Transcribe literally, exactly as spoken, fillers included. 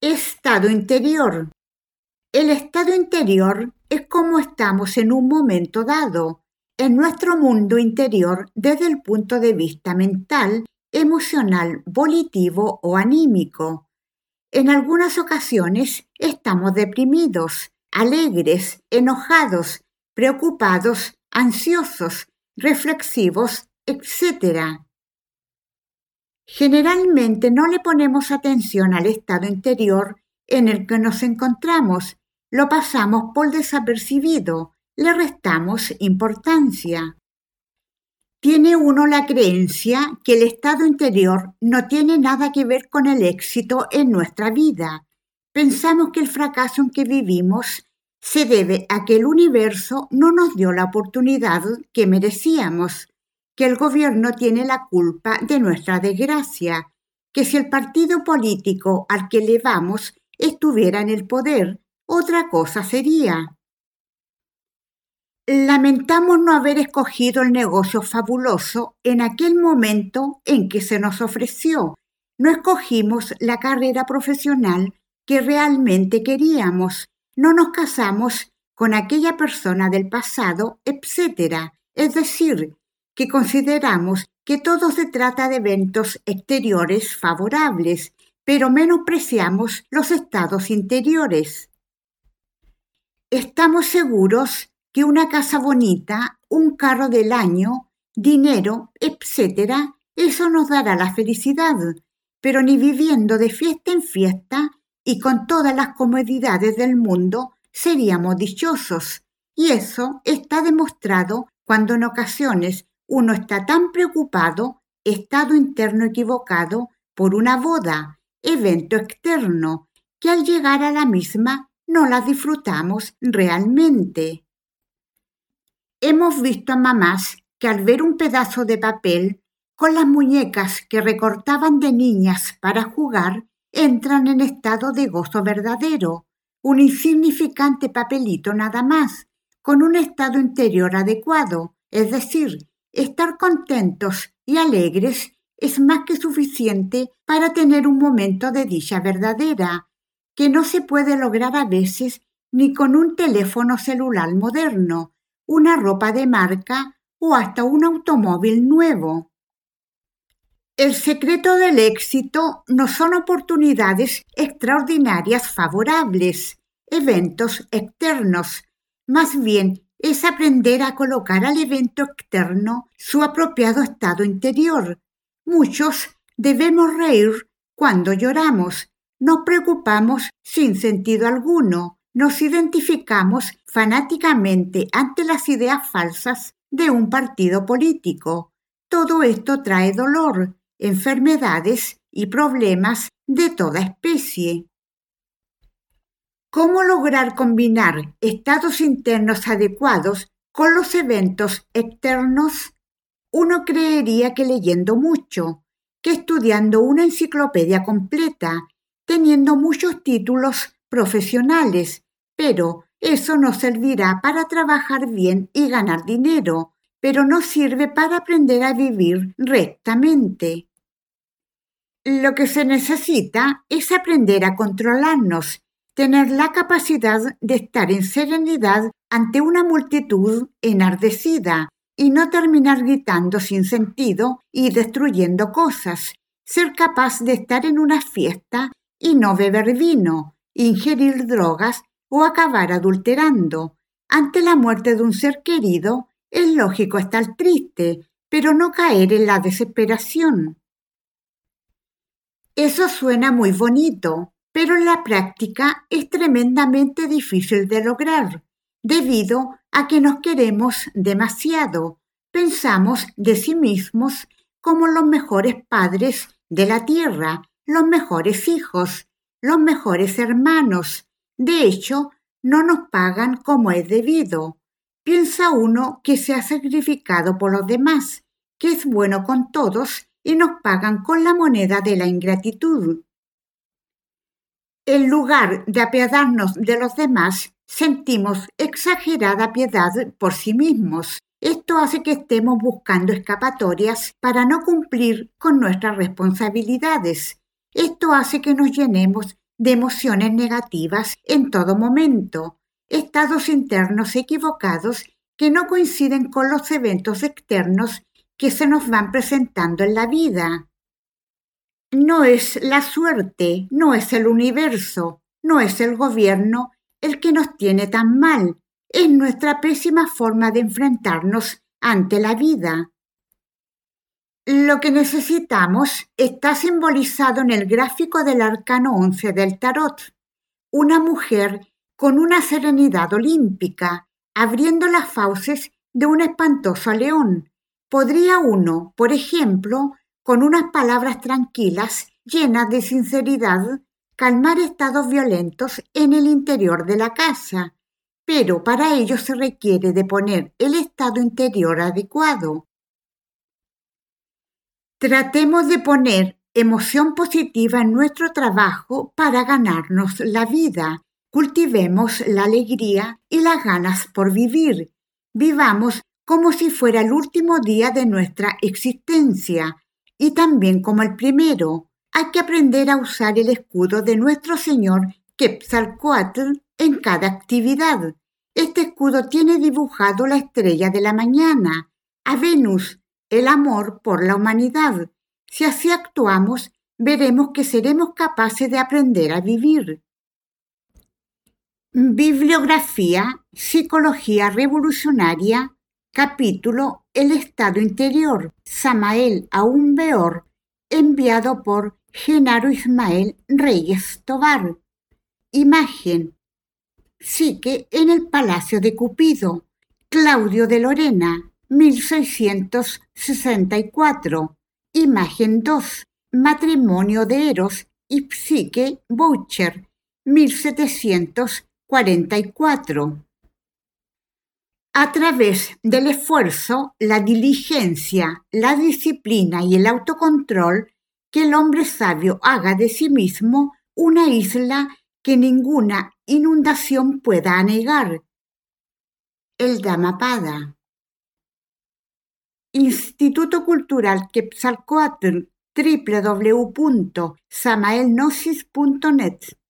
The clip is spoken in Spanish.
Estado interior. El estado interior es como estamos en un momento dado, en nuestro mundo interior desde el punto de vista mental, emocional, volitivo o anímico. En algunas ocasiones estamos deprimidos, alegres, enojados, preocupados, ansiosos, reflexivos, etcétera. Generalmente no le ponemos atención al estado interior en el que nos encontramos, lo pasamos por desapercibido, le restamos importancia. Tiene uno la creencia que el estado interior no tiene nada que ver con el éxito en nuestra vida. Pensamos que el fracaso en que vivimos se debe a que el universo no nos dio la oportunidad que merecíamos, que el gobierno tiene la culpa de nuestra desgracia, que si el partido político al que le vamos estuviera en el poder, otra cosa sería. Lamentamos no haber escogido el negocio fabuloso en aquel momento en que se nos ofreció. No escogimos la carrera profesional que realmente queríamos. No nos casamos con aquella persona del pasado, etcétera. Es decir, que consideramos que todo se trata de eventos exteriores favorables, pero menospreciamos los estados interiores. Estamos seguros que una casa bonita, un carro del año, dinero, etcétera, eso nos dará la felicidad, pero ni viviendo de fiesta en fiesta y con todas las comodidades del mundo seríamos dichosos. Y eso está demostrado cuando en ocasiones uno está tan preocupado, estado interno equivocado, por una boda, evento externo, que al llegar a la misma no la disfrutamos realmente. Hemos visto a mamás que al ver un pedazo de papel con las muñecas que recortaban de niñas para jugar, entran en estado de gozo verdadero, un insignificante papelito nada más, con un estado interior adecuado, es decir, estar contentos y alegres es más que suficiente para tener un momento de dicha verdadera, que no se puede lograr a veces ni con un teléfono celular moderno, una ropa de marca o hasta un automóvil nuevo. El secreto del éxito no son oportunidades extraordinarias favorables, eventos externos, más bien es aprender a colocar al evento externo su apropiado estado interior. Muchos debemos reír cuando lloramos, nos preocupamos sin sentido alguno, nos identificamos fanáticamente ante las ideas falsas de un partido político. Todo esto trae dolor, enfermedades y problemas de toda especie. ¿Cómo lograr combinar estados internos adecuados con los eventos externos? Uno creería que leyendo mucho, que estudiando una enciclopedia completa, teniendo muchos títulos profesionales, pero eso nos servirá para trabajar bien y ganar dinero, pero no sirve para aprender a vivir rectamente. Lo que se necesita es aprender a controlarnos, tener la capacidad de estar en serenidad ante una multitud enardecida y no terminar gritando sin sentido y destruyendo cosas, ser capaz de estar en una fiesta y no beber vino, ingerir drogas o acabar adulterando. Ante la muerte de un ser querido, es lógico estar triste, pero no caer en la desesperación. Eso suena muy bonito, pero en la práctica es tremendamente difícil de lograr, debido a que nos queremos demasiado. Pensamos de sí mismos como los mejores padres de la tierra, los mejores hijos, los mejores hermanos. De hecho, no nos pagan como es debido. Piensa uno que se ha sacrificado por los demás, que es bueno con todos y nos pagan con la moneda de la ingratitud. En lugar de apiadarnos de los demás, sentimos exagerada piedad por sí mismos. Esto hace que estemos buscando escapatorias para no cumplir con nuestras responsabilidades. Esto hace que nos llenemos de emociones negativas en todo momento, estados internos equivocados que no coinciden con los eventos externos que se nos van presentando en la vida. No es la suerte, no es el universo, no es el gobierno el que nos tiene tan mal, es nuestra pésima forma de enfrentarnos ante la vida. Lo que necesitamos está simbolizado en el gráfico del arcano once del tarot. Una mujer con una serenidad olímpica, abriendo las fauces de un espantoso león. Podría uno, por ejemplo, con unas palabras tranquilas, llenas de sinceridad, calmar estados violentos en el interior de la casa, pero para ello se requiere de poner el estado interior adecuado. Tratemos de poner emoción positiva en nuestro trabajo para ganarnos la vida. Cultivemos la alegría y las ganas por vivir. Vivamos como si fuera el último día de nuestra existencia y también como el primero. Hay que aprender a usar el escudo de nuestro Señor Quetzalcóatl en cada actividad. Este escudo tiene dibujado la estrella de la mañana, a Venus, el amor por la humanidad. Si así actuamos, veremos que seremos capaces de aprender a vivir. Bibliografía, Psicología Revolucionaria, capítulo El estado interior, Samael Aún Beor, enviado por Genaro Ismael Reyes Tobar. Imagen: Psique en el Palacio de Cupido, Claudio de Lorena, mil seiscientos sesenta y cuatro. Imagen dos. Matrimonio de Eros y Psique Boucher, mil setecientos cuarenta y cuatro. A través del esfuerzo, la diligencia, la disciplina y el autocontrol, que el hombre sabio haga de sí mismo una isla que ninguna inundación pueda anegar. El Dhammapada. Instituto Cultural Quetzalcóatl, doble u doble u doble u punto samael gnosis punto net.